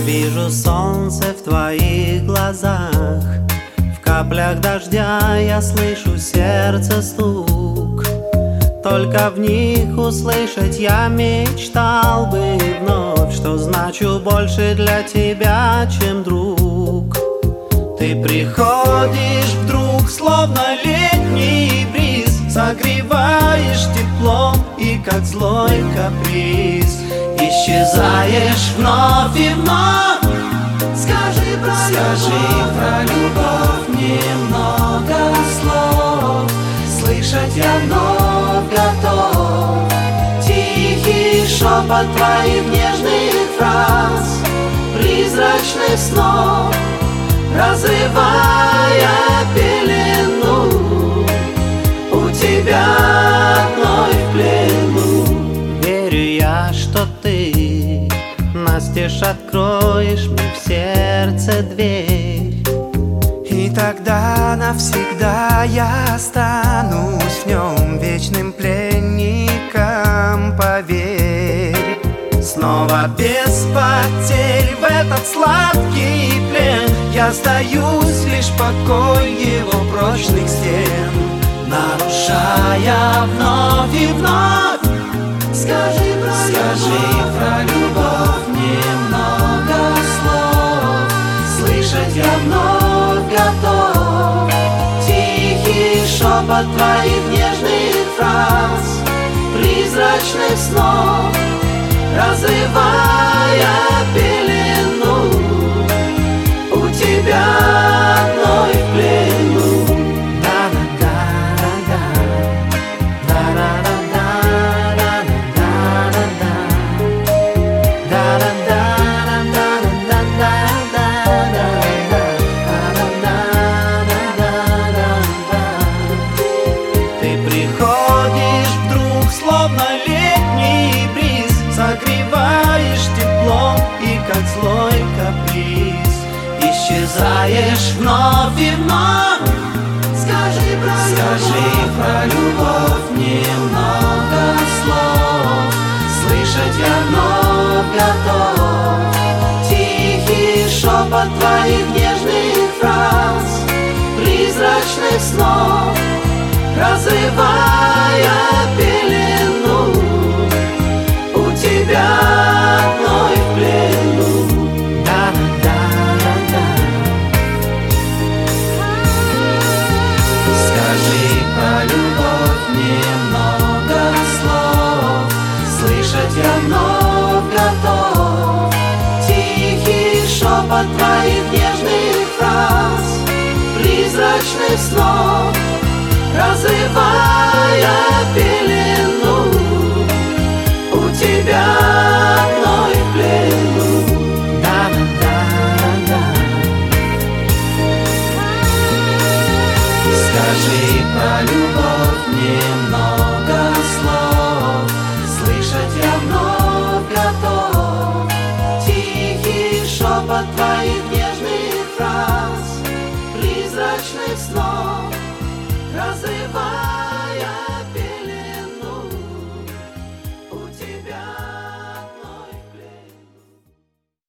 вижу солнце в твоих глазах, в каплях дождя я слышу сердце стук. Только в них услышать я мечтал бы вновь, что значу больше для тебя, чем друг. Ты приходишь вдруг, словно летний бриз, согреваешь теплом и как злой каприз исчезаешь вновь и вновь. Скажи про любовь немного слов, слышать я вновь готов. Тихий шепот твоих нежных фраз, призрачных снов, разрывая пелену, у тебя одной в плену. Верю я, что ты настежь откроешь мне в сердце дверь, и тогда навсегда я останусь в нем вечным пленником, поверь. снова без потерь в этот сладкий плен. Я сдаюсь лишь покой его прочных стен, нарушая вновь и вновь. Скажи про любовь немного слов, слышать я вновь готов. Тихий шепот твоих нежных фраз, призрачных снов, разрывая пелену, у тебя одной в плену. Ты приходишь вдруг, словно летний бриз, согреваешь теплом и как злой каприз исчезаешь вновь и вновь. Скажи про любовь немного слов, слышать я вновь готов. Тихий шепот твоих нежных фраз, призрачных снов, разрывая пелену, у тебя одной в плену. Скажи про любовь немного слов, слышать я вновь готов. Тихий шепот твоих нежных фраз, призрачных снов, разрывая пелену,